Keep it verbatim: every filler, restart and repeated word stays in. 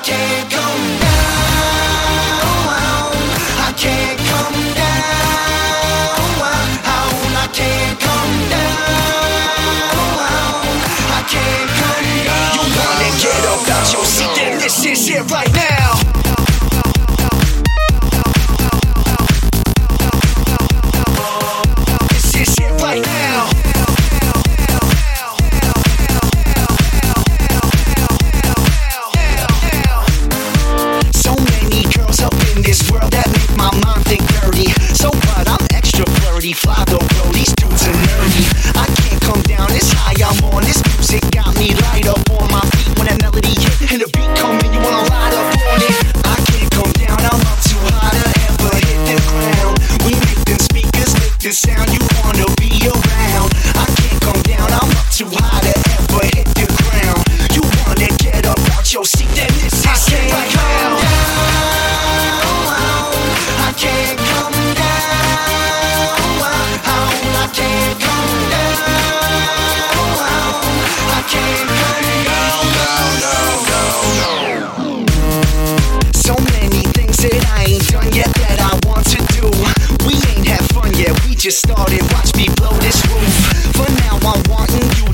can't come down. I can't come down. I can't come down. I can't come down. You wanna get up out your seat, then this is it right now. Fly though, bro, these dudes are nerdy. I can't come down this high, I'm on. This music got me light up on my feet. When that melody hit and the beat come in, you wanna ride up on it. I can't come down, I'm up too high to ever hit the ground. We make them speakers make the sound you wanna be around. I can't come down, I'm up too high to ever hit the ground. You wanna get up out your seat, then this is I can't right come now. down. I can't come down. I can't come down. I can't come down. No, no, no. So many things that I ain't done yet that I want to do. We ain't had fun yet, we just started. Watch me blow this roof. For now I'm wanting you